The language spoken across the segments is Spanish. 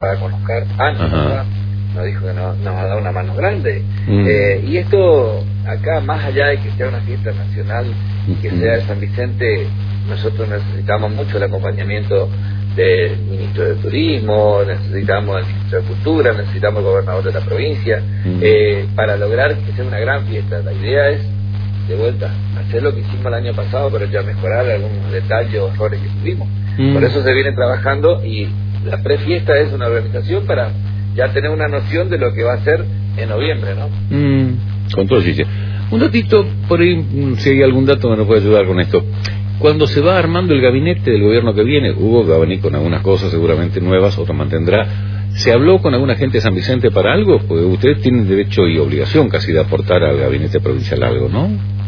para conozcar antes, ¿verdad? Nos dijo que nos ha dado una mano grande. Y esto, acá, más allá de que sea una fiesta nacional y que sea de San Vicente, nosotros necesitamos mucho el acompañamiento del ministro de Turismo, necesitamos el ministro de Cultura, necesitamos el gobernador de la provincia, para lograr que sea una gran fiesta. La idea es, de vuelta, hacer lo que hicimos el año pasado, pero ya mejorar algunos detalles o errores que tuvimos. Por eso se viene trabajando, y la prefiesta es una organización para ya tener una noción de lo que va a ser en noviembre, ¿no? Con todo, sí. Un datito, por ahí, si hay algún dato que nos puede ayudar con esto. Cuando se va armando el gabinete del gobierno que viene, Hugo va a venir con algunas cosas seguramente nuevas, otras mantendrá. ¿Se habló con alguna gente de San Vicente para algo? Porque ustedes tienen derecho y obligación casi de aportar al gabinete provincial algo, ¿no?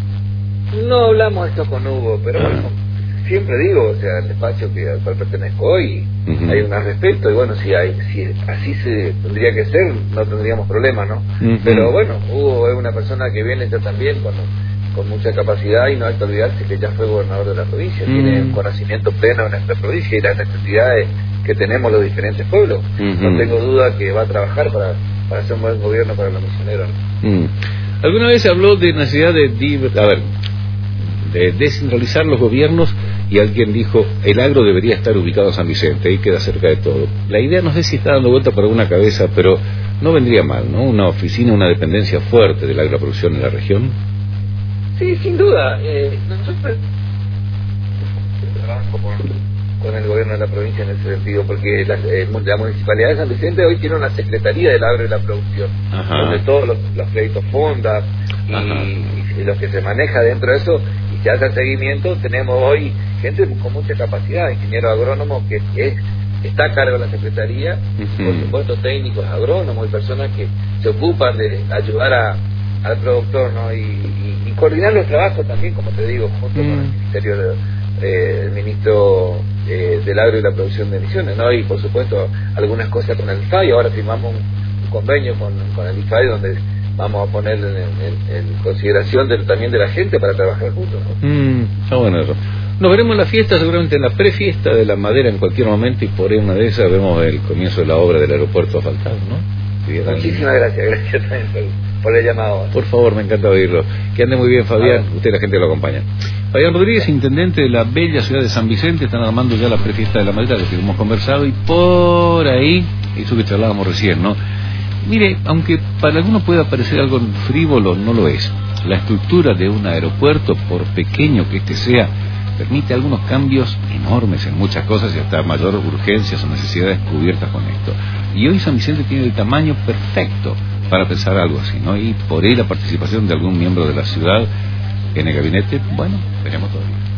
No hablamos esto con Hugo, pero bueno, siempre digo, o sea, el despacho al cual pertenezco hoy, hay un respeto, y bueno, si así se tendría que ser, no tendríamos problema, ¿no? Pero bueno, Hugo es una persona que viene ya también con mucha capacidad, y no hay que olvidarse que ya fue gobernador de la provincia, tiene un conocimiento pleno de nuestra provincia y las necesidades que tenemos los diferentes pueblos. No tengo duda que va a trabajar para hacer un buen gobierno para los misioneros, ¿no? ¿Alguna vez se habló de necesidad de descentralizar los gobiernos, y alguien dijo el agro debería estar ubicado en San Vicente, ahí queda cerca de todo? La idea no sé si está dando vuelta por alguna cabeza, pero no vendría mal, ¿no? Una oficina, una dependencia fuerte de la agroproducción en la región. Sí, sin duda. Nosotros trabajamos con el gobierno de la provincia en ese sentido, porque la municipalidad de San Vicente hoy tiene una secretaría del agro y la producción, donde todos los créditos fonda y lo que se maneja dentro de eso, y se hace el seguimiento. Tenemos hoy gente con mucha capacidad, ingenieros agrónomos que está a cargo de la secretaría, por supuesto técnicos agrónomos y personas que se ocupan de ayudar al productor, ¿no? Y coordinar los trabajos también, como te digo, junto con el Ministerio del Ministro del Agro y la Producción de Misiones, ¿no? Y por supuesto algunas cosas con el IFAI. Ahora firmamos un convenio con el IFAI, donde vamos a poner en consideración también de la gente para trabajar juntos, ¿no? Está bueno eso. Nos veremos en la fiesta, seguramente en la prefiesta de la madera en cualquier momento, y por ahí una de esas vemos el comienzo de la obra del aeropuerto asfaltado, ¿no? Muchísimas gracias también por el llamado. Por favor, me encanta oírlo. Que ande muy bien, Fabián. Usted, la gente lo acompaña. Fabián Rodríguez, intendente de la bella ciudad de San Vicente. Están armando ya la prefiesta de la madera, de que hemos conversado, y por ahí, eso que charlábamos recién, ¿no? Mire, aunque para algunos pueda parecer algo frívolo, no lo es. La estructura de un aeropuerto, por pequeño que este sea, permite algunos cambios enormes en muchas cosas, y hasta mayor urgencias o necesidades cubiertas con esto. Y hoy San Vicente tiene el tamaño perfecto para pensar algo así, ¿no? Y por ahí la participación de algún miembro de la ciudad en el gabinete, bueno, veremos todavía.